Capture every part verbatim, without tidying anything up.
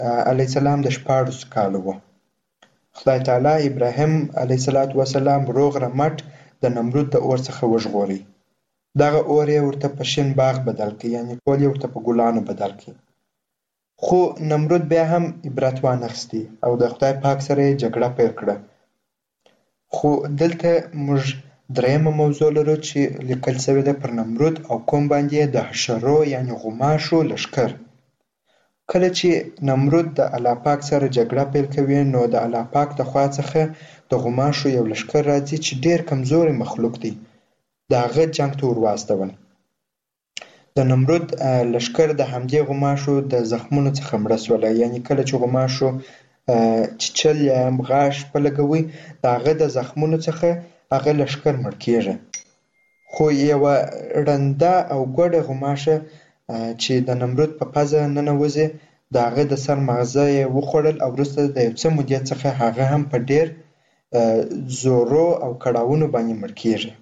علیه السلام د شپاړسو کالو و. خدای تعالی ابراهیم علیه السلام روغ رمټ د نمرود د اور څخه وژغوري. دغه اور یې ورته په شین باغ بدل کړي، یعنې ټول یې ورته په ګلانو بدل کړي. خو نمرود بیا هم عبرت وانخیستي او د خدای پاک سره یې جګړه پیل کړه. خو دلته موږ درېیمه موضوع لرو چې لیکل سوې ده پر نمرود او قوم باندې د حشرو یعنې غوماشو لښکر. کله چې نمرود د الله پاک سره جګړه پیل کوي نو د الله پاک د خوا څخه د غوماشو یو لښکر راځي چې ډېر کمزوری مخلوق دی. د هغه جنګ ته ور واستول. د نمرود لښکر د همدې غوماشو د زخمونو څخه مړه سوله، یعنې کله چې غوماشو چیچل یا غاښ په لګوي د هغه د زخمونو څخه هغه لښکر مړ کېږي. خو یوه ړنده او ګوډه غوماشه چې د نمرود په پزه ننوځي د هغه د سر مغزه یې وخوړل او وروسته د یو څه مودې څخه هغه هم په ډېر زورو او کړاوونو باندې مړ کېږي.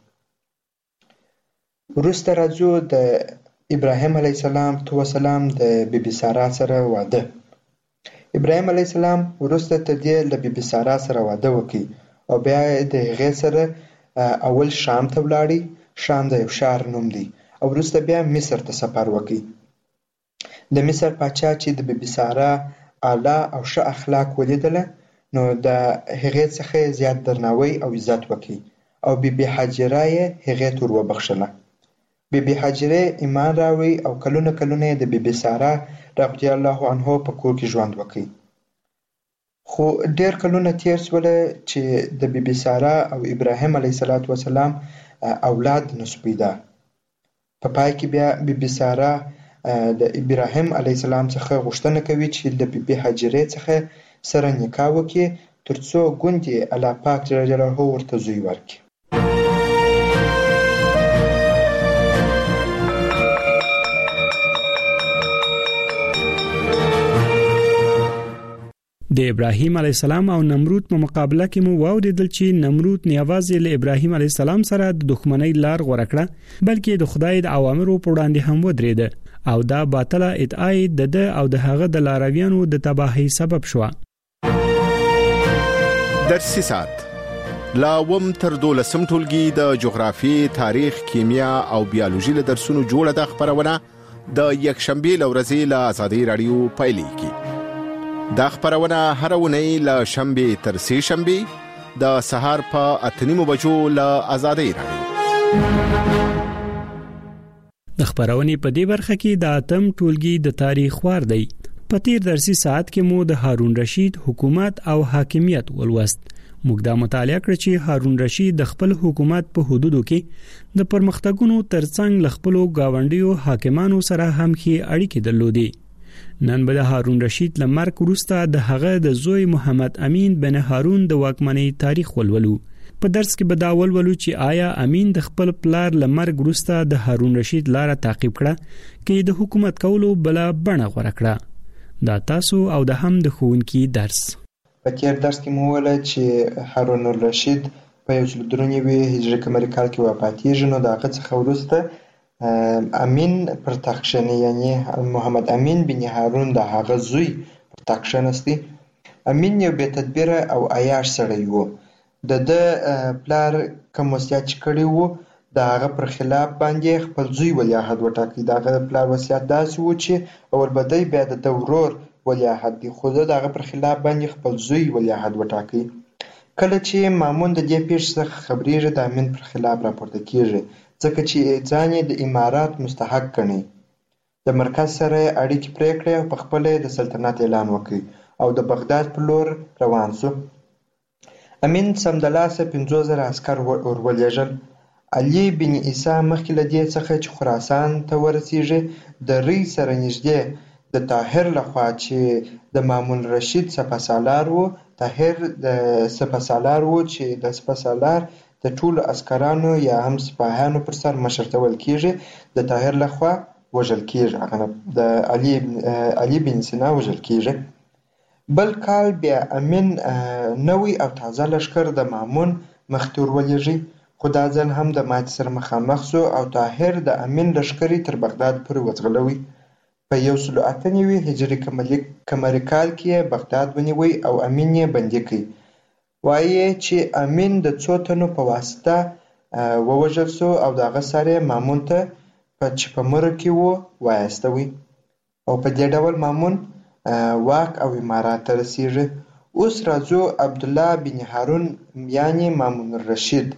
وروسته راځو د ابراهیم علیه السلام د بی بي سارا سره واده. ابراهیم علیه السلام وروسته تر دې له بی بي سارا سره واده وکړي او بیا د هغې سره اول شام ته ولاړی. شام د یو ښار نوم دی او وروسته بیا مصر ته سفر وکړي. د مصر پاچا چې د بی بي سارا اعلی او ښه اخلاق ولیدله نو د هغې څخه یې زیات درناوی او عزت وکړي او بی بي هاجره یې هغې ته ور وبخښله. بی بي هاجره ایمان راوړی او کلونه کلونه یې د بی بي سارا رضی الله عنها په کور کې ژوند وکړي. خو ډېر کلونه تیر شوله چې د بی بي سارا او ابراهیم علیه السلام اولاد نشو پیدا. په پای کې بیا بی بي سارا د ابراهیم علیه السلام څخه غوښتنه کوي چې د بی بي هاجرې څخه سره نکاح وکړي ترڅو ګوندې الله پاک جل جلاله ورته زوی ورکړي. د ابراهیم علیه السلام او نمرود په مقابله کې مو واوریدل چې نمرود نه یوازې له ابراهیم علیه السلام سره د دښمنۍ لار غوره کړه بلکې د خدای د اوامرو په وړاندې هم ودرېد او دا باطله ادعا د ده او د هغه د لارویانو د تباهۍ سبب شو. درسي سات لا وم تر دولسم ټولګي د جغرافي، تاریخ، کیمیا او بیولوژي له درسونو جوړه د خبرونه د یکشنبه لورځي له آزادۍ رادیو پایلیږي. دا خبرونه هر ونی له شنبه تر سه شنبه د سهار په اتنیمو بجو له آزادۍ رادیو. د خبرونې په دې برخه کې د اتم ټولګي د تاریخ وار دی. په تیر درسي ساعت کې مو د هارون رشید حکومت او حاکمیت ولوست. موږ دا مطالعه کړ چې هارون رشید د خپل حکومت په حدودو کې د پرمختګونو ترڅنګ ل خپل گاونډیو حاکمانو سره هم ښې اړیکې درلودې. نن به د هارون رشید له مرګ وروسته د هغه د زوی محمد امین بن هارون د واکمنۍ تاریخ ولولو. په درس کې به دا ولولو چې آیا امین د خپل پلار له مرګ وروسته د هارون رشید لاره تعقیب کړه کې د حکومت کولو بل بڼه غوره کړه. دا تاسو او د هم د ښوونکي درس. په تیر درس کې مو وویل چې هارون الرشید په یو سل درې نوي هجري قمري کال کې وفاتېږي نو د هغه څخه وروسته امین پر تخت کښېني، یعنې محمد امین بن هارون د هغه زوی پر تخت کښېنستی. امین یو بې تدبیره او عیاش سړی و. د ده پلار کوم وصیت چې کړی و د هغه پر خلاف باندې خپل زوی ولیعهد وټاکي. د هغه پلار وصیت داسې و چې اول به دی بیا د ده ورور ولیعهد دی، خو ده د هغه پر خلاف باندې خپل زوی ولیعهد وټاکي. کله چې مامون د دې پیښې څخه خبرېږي د امین پر خلاف راپورته کېږي ځکه چې ځان یې د امارات مستحق ګڼي. د مرکز سره یې اړیکې پرې کړې او په خپله یې د سلطنت اعلان وکړي او د بغداد په لور روان شو. امین سمدلاسه پنځوس زره عسکر ورولېږل. علي بن عیسی مخکې له دې څخه چې خراسان ته ورسېږي د ری سره نږدې د طاهر لخوا چې د مامون رشید سپهسالار و، طاهر د سپهسالار و چې د سپهسالار د ټولو عسکرانو یا هم سپاهیانو پر سر مشر ته ویل کېږي د طاهر لخوا وژل کېږي، د علي علي بن سینا وژل کېږي. بل کال بیا امین نوی او تازه لښکر د مامون مخې ته ورولېږي، خو دا ځل هم د ماتې سره مخامخ شو او طاهر د امین لښکرې تر بغداد پورې وځغلوي. په یو سل او اته نوي هجري قمري کال کې یې بغداد ونیوی او امین یې بندي کړ. وایي چې امین د څو تنو په واسطه ووژل سو او د هغه سر یې مامون ته چې په مره کې و وایستوی او په دې ډول مامون واک او امارات ته رسیږي. اوس راځو عبدالله بن هارون یعنې مامون الرشید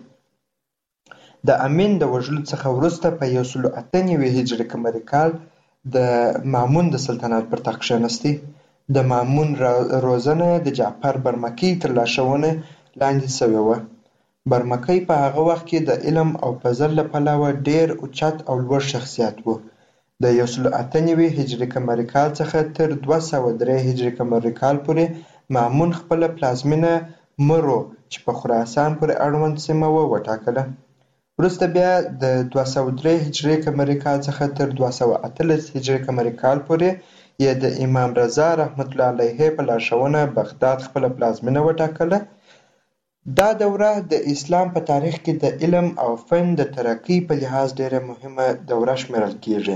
د امین د وژلو څخه وروسته په یو سل او اته نوي هجري قمري کال د مامون د سلطنت پر تخت کښېنستی. د مامون روزنه د جعفر برمکی تر لارښوونې لاندې سوې وه. برمکی په هغه وخت کې د علم او فضل له پلوه ډېر اوچت او لوړ شخصیت و. د یو سل او اته نوي هجري قمري کال څخه تر دوه سوه درې هجري قمري کال پورې مامون خپله پلازمینه مرو چې په خراسان پورې اړوند سیمه وه وټاکله. وروسته بیا د دوه سوه درې هجري قمري کال څخه تر دوه سوه اتلس هجري قمري کال پورې یې د امام رضا رحمت الله علیه په لارښوونه بغداد خپله پلازمینه وټاکله. دا دوره د اسلام په تاریخ کې د علم او فن د ترقۍ په لحاظ ډېره مهمه دوره شمیرل کیږي.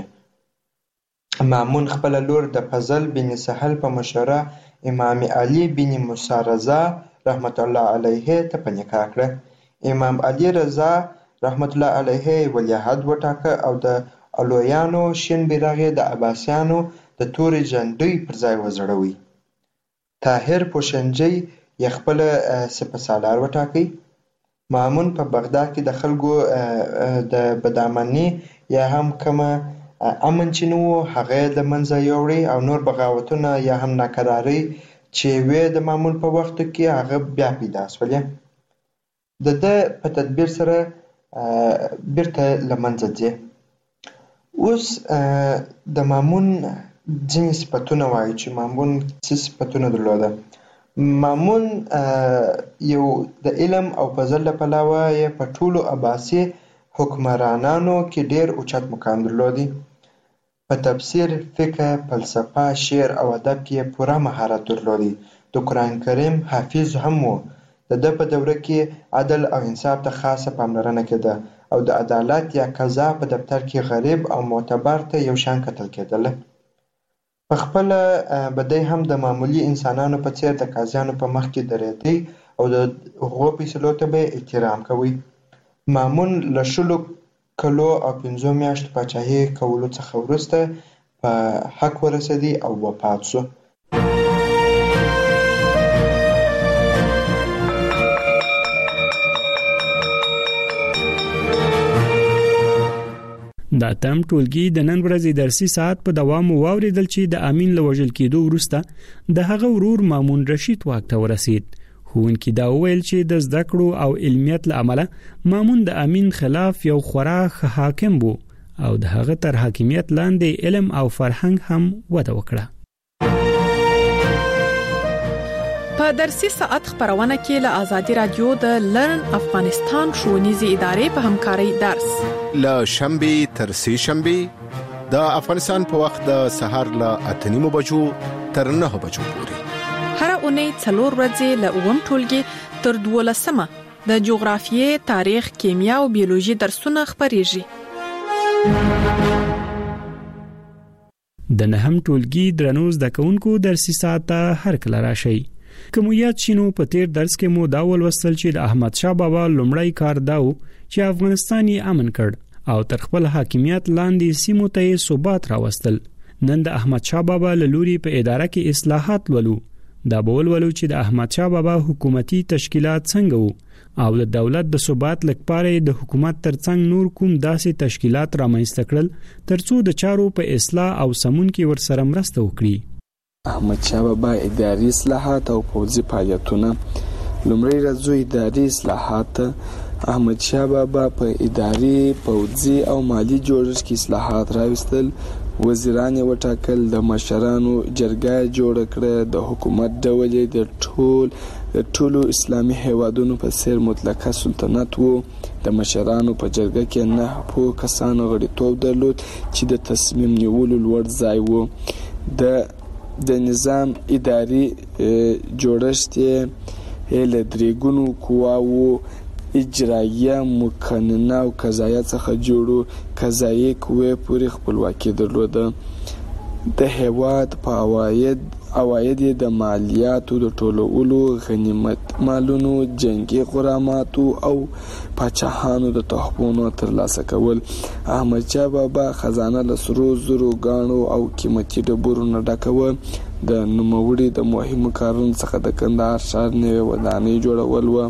مامون خپله لور د فضل بن سهل په مشوره امام علي بن موسی رضا رحمت الله علیه ته په نکاح کړه. امام علي رضا رحمت الله علیه ولیعهد وټاکه او د علویانو شین بیرغ یې د عباسیانو د تورې جنډۍ پر ځای وځړوی. طاهر پوشنجي یې خپله سپه سالار وټاکی. مامون په بغداد کې د خلکو د بدامني یا هم کومه امن چې نه و هغه یې له منځه یوړی او نور بغاوتونه یا هم ناکرارۍ چې وې د مامون په وخت کې هغه بیا پیدا سولې. د ده په تدبیر سره بیرته له منځه ځي. اوس د مامون ځینې صفتونه وایي چې مامون څه صفتونه درلوده. مامون یو د علم او فضل له پلوه یې په ټولو عباسي حکمرانانو کې ډېر اوچت مقام درلودی. په تفسیر، فقه، فلسفه، شعر او ادب کې یې پوره مهارت درلودی. د قرآن کریم حافظ هم و. د ده په دوره کې عدل او انصاف ته خاصه پاملرنه کېده او د عدالت یا قضا په دفتر کې غریب او معتبر ته یو شان کتل کېدله. په خپله به دی هم د معمولي انسانانو په څېر د قاضیانو په مخ کې درېدی او د هغو فیصلو ته به یې احترام کوي. مامون له شلو کلو او پنځو میاشتو پاچاهي کولو څخه وروسته په حق ورسېدی او وفات شو. دا تم ټولګي د نن ورځې درسي ساعت په دوام واوریدل چې د امین له وژل کېدو وروسته د هغه ورور مامون رشید واک ته ورسید. ښوونکي دا وویل چې د زده کړو او علمیت له امله مامون د امین خلاف یو خورا ښه حاکم و او د هغه تر حاکمیت لاندې علم او فرهنګ هم وده وکړه. په درسي ساعت خبرونه کې له آزادي رادیو د لرن افغانستان ښوونیزې ادارې په همکارۍ درس له شنبه تر سه شنبه د افغانستان په وخت د سهار له اته نیمو بجو تر نه بجو پورې هر اونۍ څلور ورځې له اووم ټولګي تر دولسمه د جغرافیې، تاریخ، کیمیا او بیولوژي درسونه خبرېږي. د نهم ټولګي درنو زده کوونکو درسي ساعت ته هر کله راشي. کوم یاد شینو په تیر درس کې مو دا ولوستل چې د احمد شاه بابا لومړی کار داو چې افغانستان یې امن کړ او تر خپل حاکمیت لاندې سیمو ته یې ثبات راوستل. نن د احمد شاه بابا له لوري په اداره کې اصلاحات ولو. دا بول ولو چې د احمد شاه بابا حکومتي تشکیلات څنګه وو او د دولت د ثبات لپاره د حکومت ترڅنګ نور کوم داسې تشکیلات رامنځته کړل ترڅو د چارو په اصلاح او سمون کې ورسره مرسته وکړي. احمد شاه بابا اداري اصلاحات او پوځي فعالیتونه. لومړی راځو اداري اصلاحات. احمد شاه بابا په اداري، پوځي او مالی جوړښت کې اصلاحات راوستل. وزیران یې وټاکل، د مشرانو جرګه جوړه کړه، د حکومت ډول یې د ټول د ټولو اسلامي هیوادونو په څیر مطلقه سلطنت وو. د مشرانو په جرګه کې نه په کسانو غړیتوب درلود چې د تصمیم نیولو لوړ ځای وو. د د نظام اداري جوړښت یې له درې ګونو قواوو اجرایه، مقننه او قضایه څخه جوړو. قضایي قوې پورې خپلواکي درلوده. د هیواد په عواید عواید د مالیاتو د ټولولو، غنیمت مالونو، جنگي غراماتو او پاچاهانو د تحفونو ترلاسه کول. احمد شاه بابا خزانه له سرو زرو، ګاڼو او قیمتي ډبرو نه ډکوه. د نوموړي د مهمو کارونو څخه د کندهار ښار نوې ودانۍ جوړول و.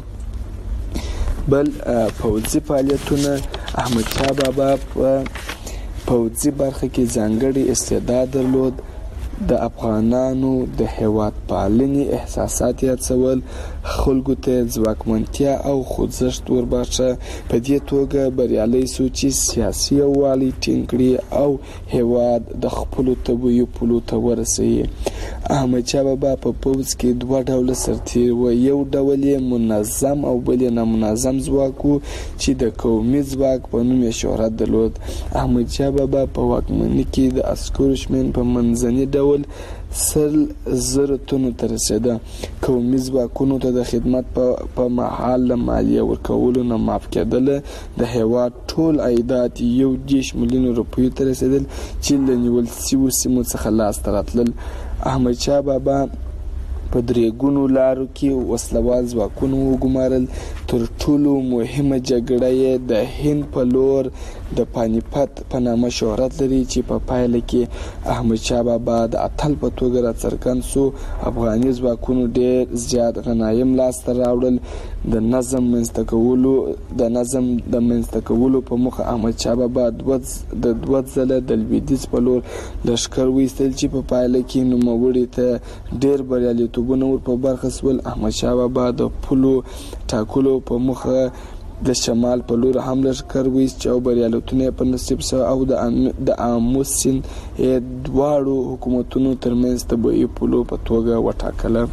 بل پوځي فعالیتونه. احمد شاه بابا په پوځي برخه کې ځانګړی استعداد درلود. د افغانانو د هیواد پالنې احساسات یې هڅول، خلکو ته ځواکمنتیا او خوځښت ورباښه. په دې توګه بریالی سو چې سیاسي یووالی ټینګ کړي او هیواد د خپلو طبیعي پولو ته ورسوي. احمد شاه بابا په پوځ کې دوه ډوله سرتیر و. یو ډول یې منظم او بل یې نامنظم ځواک و چې د قومي ځواک په نوم یې شهرت درلود. احمد شاه بابا په واکمنۍ کې د عسکرو شمېر په منځني ډول سل زره تنو ته رسېده. قومي ځواکونو ته د خدمت په مهال له مالیه ورکولو نه معاف کېدله. د هیواد ټول عایدات یو دېرش میلیونه روپیو ته رسېدل چې له نیول شویو سیمو څخه لاسته راتلل. احمد شاه بابا په درې ګونو لارو کې وسلوال ځواکونه وګمارل. تر ټولو مهمه جګړه یې د هند په لور د پانیپت په نامه شهرت لري چې په پایله کې احمد شاه بابا د اتل په توګه راڅرګند سو. افغاني ځواکونو ډېر زیات غنایم لاسته راوړل. د نظم منځته کولو د نظم د منځته کولو په موخه احمد شاه بابا د دوه ځله د لویدیځ په لور لښکر وایستل چې په پایله کې نوموړي ته ډېر بریالیتوبونه ور په برخه سول. احمد شاه بابا د پولو ټاکلو په موخه د شمال په لور هم لښکر وایست او بریالیتونه په نصیب سو او د آمو سیند دواړو حکومتونو ترمنځ طبیعي پولو په توګه وټاکله.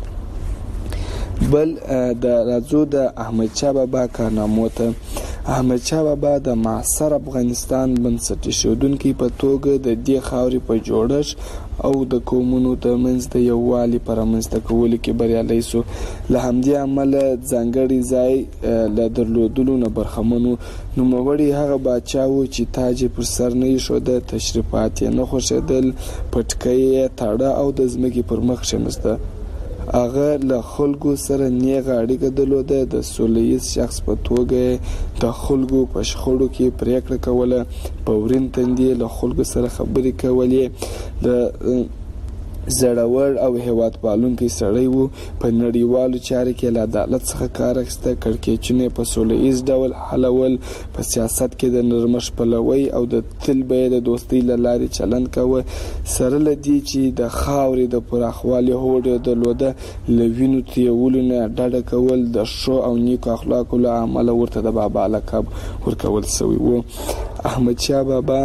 بل د راځو د احمد شاه بابا کارنامو ته. احمد شاه بابا د معاصر افغانستان بنسټ ایښودونکي په توګه د دې خاورې په جوړښت او د قومونو ترمنځ د یووالي په رامنځته کولو کې بریالی سو. له همدې امله ځانګړی ځای له درلودلو نه برخمن و. نوموړی هغه پاچا و چې تاج یې پر سر نه ایښوده، تشریفات یې نه خوښېدل، پټکی یې تاړه او د ځمکې پر مخ کښېناسته. هغه له خلکو سره نیغه اړیکه درلوده. د سوله ییز شخص په توګه د خلکو په شخړو کې پریکړه کوله. په ورین تندي له خلکو سره خبرې کولې. د زړور او هیواد پالونکی سړی و. په نړیوالو چارو کې له عدالت څخه کار اخیسته. کړکېچونه په سوله ییز ډول حلول. په سیاست کې د نرمښت پلوی او د تل به د دوستۍ له لارې چلند کوه. سره له دې چې د خاورې د پراخوالي هوډ یې درلوده، له وینو تویولو نه ډډه کول. د ښو او نیکو اخلاقو له امله ورته د بابا لقب ورکول شوی و. احمد شاه بابا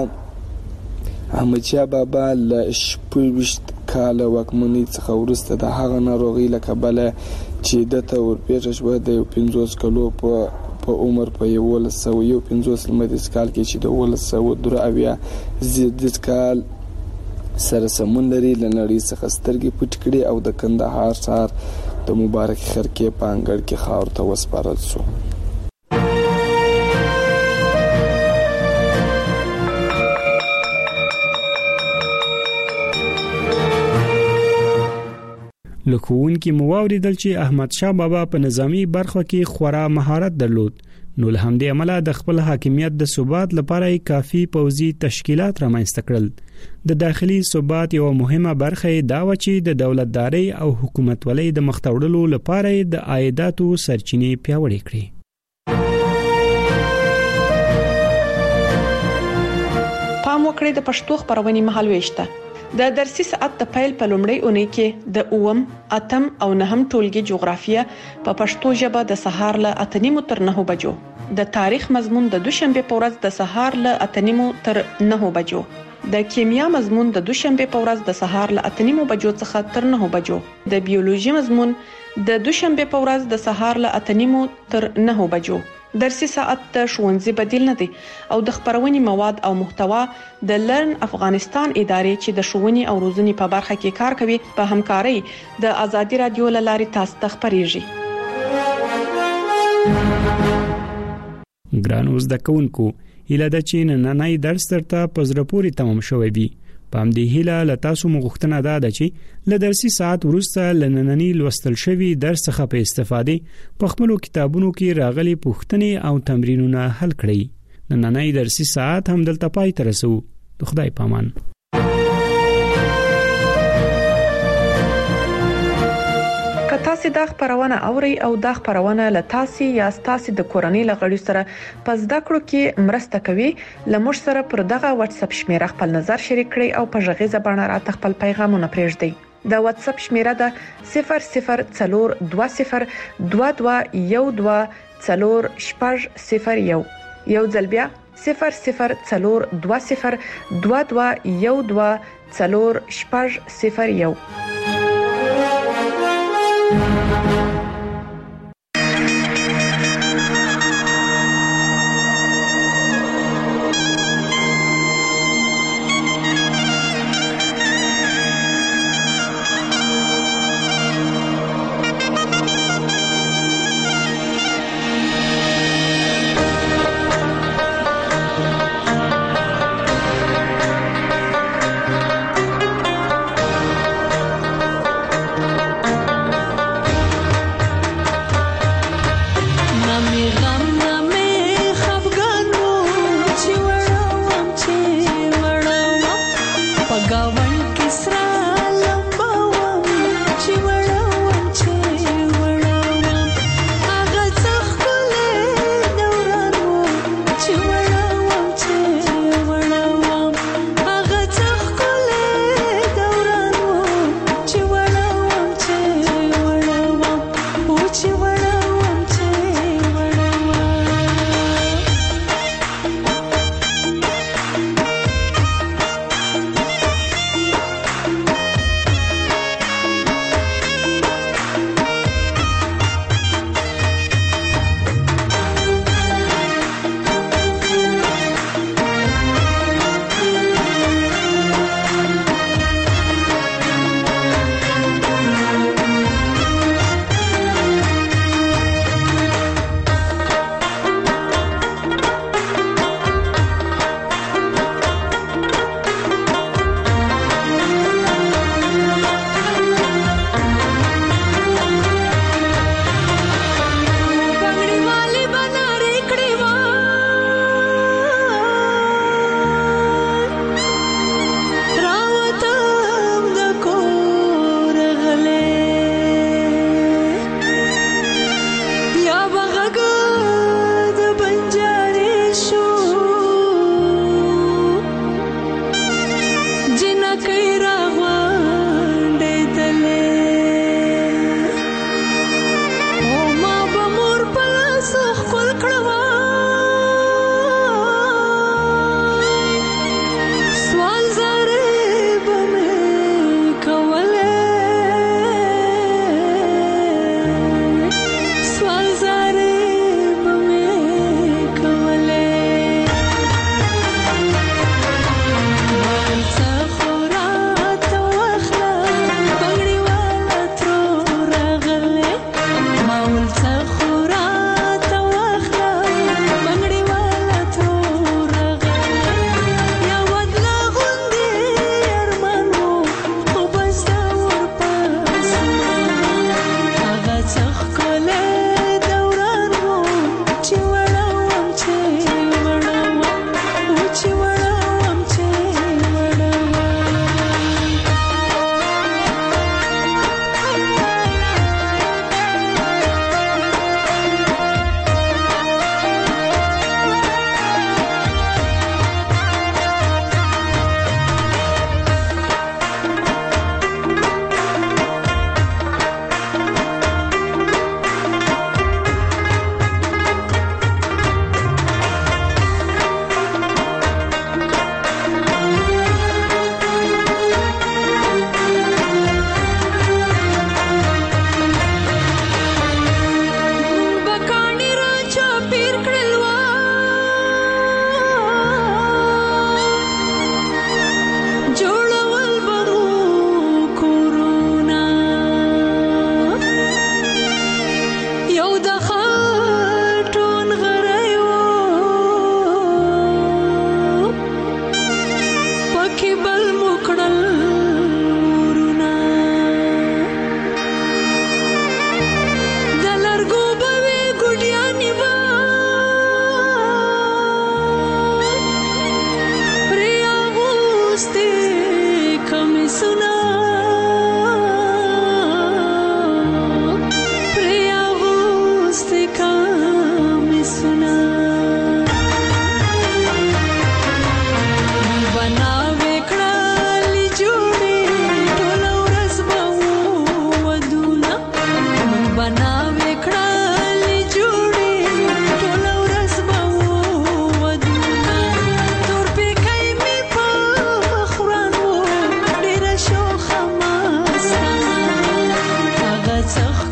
احمد شاه بابا له شپږویشت کاله واکمنۍ څخه وروسته د هغه ناروغۍ له کبله چې دته ورپېښه شوه د یو پنځوس کلو په په عمر په یولس سوه یو پنځوس لمریز کال کې چې د اوولس سوه درې اویا زیږدیز کال سره سمون لري، له نړۍ څخه سترګې پټې کړې او د کندهار ښار د مبارک خرقې په انګړ کې خاورو ته وسپارل شو. لکهونکي مو واوریدل چې احمد شاه بابا په نظامی برخه کې خورا مهارت درلود، نو له همدې امله د خپل حاکمیت د ثبات لپاره کافي پوځي تشکیلات رامنځته کړل. د داخلي ثبات یو مهمه برخه دا و چې د دولتداري او حکومتولۍ د مختوړلو لپاره د عایداتو سرچینې پیاوړې کړې. پام وکړئ د پښتو خبرونې مهالويشته. د درسي ساعت د پیل په لومړۍ اونۍ کې د اوم، اتم او نهم ټولګي جغرافیه په پښتو ژبه د سهار له اته نیمو تر نهو بجو، د تاریخ مضمون د دوشنبه په ورځ د سهار له اته نیمو تر نهو بجو، د کیمیا مضمون د دوشنبه په ورځ د سهار له اته نیمو بجو څخه تر نهو بجو، د بیولوژي مضمون د دوشنبه په ورځ د سهار له اته نیمو تر نهو بجو. درسي ساعت د ښوونځي بدیل نه دی او د خبرونې مواد او محتوا د لرن افغانستان ادارې چې د ښوونې او روزنې په برخه کې کار کوي په همکارۍ د ازادي رادیو له لارې تاسو ته خبريږي. ګرانو زده کوونکو، اله د چین نننۍ درس ترته پزره پوری تمام شوی وي. په همدې هیله له تاسو مغوښتنه ده چې له درسي ساعت وروسته لنننی لوستل شوی درس څخه په استفادې په خپل کتابونو کې راغلي پوښتنې او تمرینونه حل کړئ. نننی درسي ساعت هم دلته پای ته رسو. د خدای پامان. تاسو دا خبرونه اوري او دا خبرونه له تاسو یا تاسو د کورنۍ لغړی سره پس دا کړو کې مرسته کوي. لمر سره پر دغه واتس اپ شمیره خپل نظر شریک کړئ او په ژغه زبانه را خپل پیغامونه پرېږدئ. دا واتس اپ شمیره ده صفر صفر څلور دوه صفر دوه دوه یو دوه څلور شپږ صفر یو. یو ځل بیا صفر صفر څلور دوه صفر دوه دوه یو دوه څلور شپږ صفر یو. انا وکړل جوړې ټول ورځ به ودونه تور پکې می په خورانو ډېر شو خماستانه هغه څه